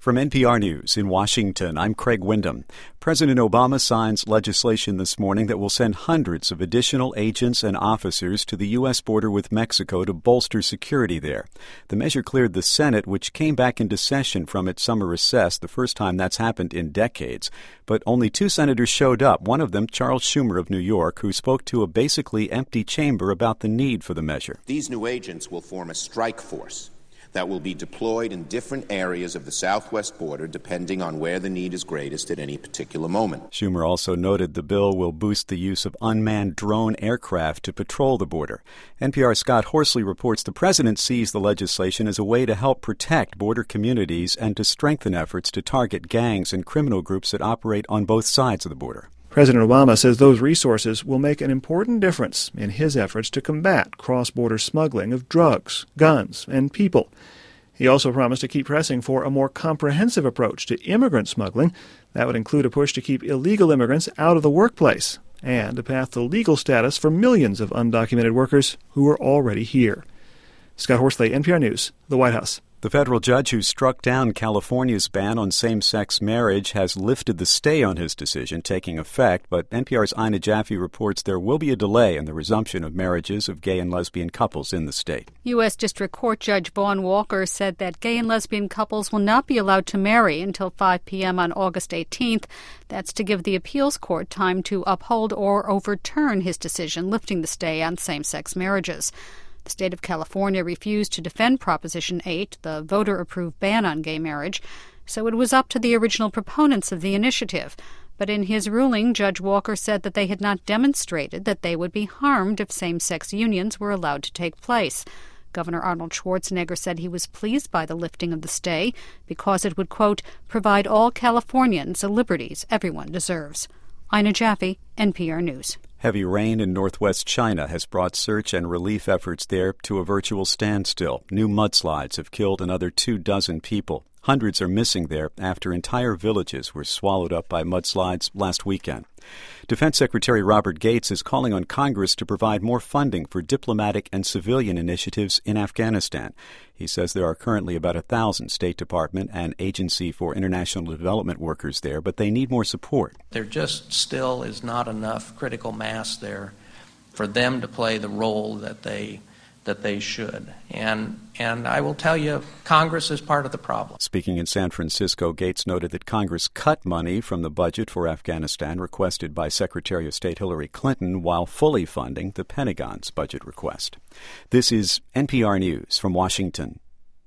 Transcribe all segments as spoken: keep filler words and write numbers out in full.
From N P R News in Washington, I'm Craig Windham. President Obama signs legislation this morning that will send hundreds of additional agents and officers to the U S border with Mexico to bolster security there. The measure cleared the Senate, which came back into session from its summer recess, the first time that's happened in decades. But only two senators showed up, one of them Charles Schumer of New York, who spoke to a basically empty chamber about the need for the measure. These new agents will form a strike force that will be deployed in different areas of the southwest border depending on where the need is greatest at any particular moment. Schumer also noted the bill will boost the use of unmanned drone aircraft to patrol the border. N P R's Scott Horsley reports the president sees the legislation as a way to help protect border communities and to strengthen efforts to target gangs and criminal groups that operate on both sides of the border. President Obama says those resources will make an important difference in his efforts to combat cross-border smuggling of drugs, guns, and people. He also promised to keep pressing for a more comprehensive approach to immigrant smuggling. That would include a push to keep illegal immigrants out of the workplace and a path to legal status for millions of undocumented workers who are already here. Scott Horsley, N P R News, the White House. The federal judge who struck down California's ban on same-sex marriage has lifted the stay on his decision, taking effect, but N P R's Ina Jaffe reports there will be a delay in the resumption of marriages of gay and lesbian couples in the state. U S. District Court Judge Vaughn Walker said that gay and lesbian couples will not be allowed to marry until five p.m. on August eighteenth. That's to give the appeals court time to uphold or overturn his decision lifting the stay on same-sex marriages. The state of California refused to defend Proposition eight, the voter-approved ban on gay marriage, so it was up to the original proponents of the initiative. But in his ruling, Judge Walker said that they had not demonstrated that they would be harmed if same-sex unions were allowed to take place. Governor Arnold Schwarzenegger said he was pleased by the lifting of the stay because it would, quote, provide all Californians the liberties everyone deserves. Ina Jaffe, N P R News. Heavy rain in northwest China has brought search and relief efforts there to a virtual standstill. New mudslides have killed another two dozen people. Hundreds are missing there after entire villages were swallowed up by mudslides last weekend. Defense Secretary Robert Gates is calling on Congress to provide more funding for diplomatic and civilian initiatives in Afghanistan. He says there are currently about a thousand State Department and Agency for International Development workers there, but they need more support. There just still is not enough critical mass there for them to play the role that they that they should. And and I will tell you, Congress is part of the problem. Speaking in San Francisco, Gates noted that Congress cut money from the budget for Afghanistan requested by Secretary of State Hillary Clinton while fully funding the Pentagon's budget request. This is N P R News from Washington.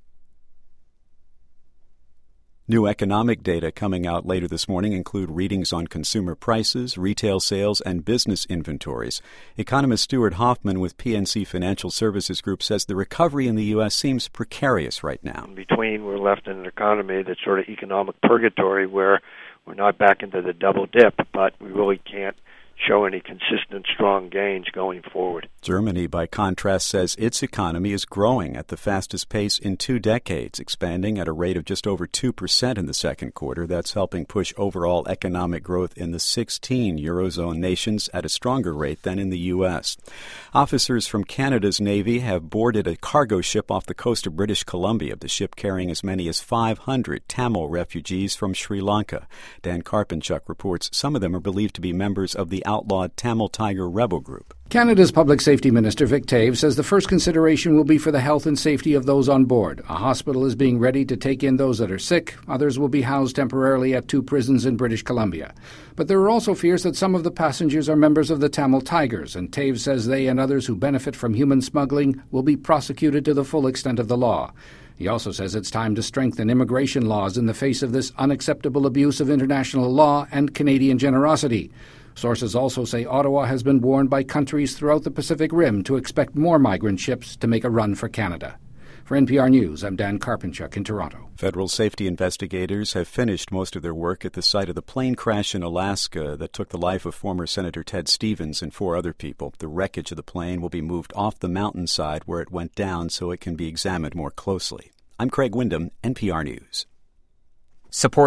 New economic data coming out later this morning include readings on consumer prices, retail sales, and business inventories. Economist Stuart Hoffman with P N C Financial Services Group says the recovery in the U S seems precarious right now. In between, we're left in an economy that's sort of economic purgatory where we're not back into the double dip, but we really can't show any consistent, strong gains going forward. Germany, by contrast, says its economy is growing at the fastest pace in two decades, expanding at a rate of just over two percent in the second quarter. That's helping push overall economic growth in the sixteen Eurozone nations at a stronger rate than in the U S. Officers from Canada's Navy have boarded a cargo ship off the coast of British Columbia, the ship carrying as many as five hundred Tamil refugees from Sri Lanka. Dan Karpinchuk reports some of them are believed to be members of the outlawed Tamil Tiger rebel group. Canada's Public Safety Minister Vic Taves says the first consideration will be for the health and safety of those on board. A hospital is being ready to take in those that are sick. Others will be housed temporarily at two prisons in British Columbia. But there are also fears that some of the passengers are members of the Tamil Tigers, and Taves says they and others who benefit from human smuggling will be prosecuted to the full extent of the law. He also says it's time to strengthen immigration laws in the face of this unacceptable abuse of international law and Canadian generosity. Sources also say Ottawa has been warned by countries throughout the Pacific Rim to expect more migrant ships to make a run for Canada. For N P R News, I'm Dan Karpinchuk in Toronto. Federal safety investigators have finished most of their work at the site of the plane crash in Alaska that took the life of former Senator Ted Stevens and four other people. The wreckage of the plane will be moved off the mountainside where it went down so it can be examined more closely. I'm Craig Windham, N P R News. Support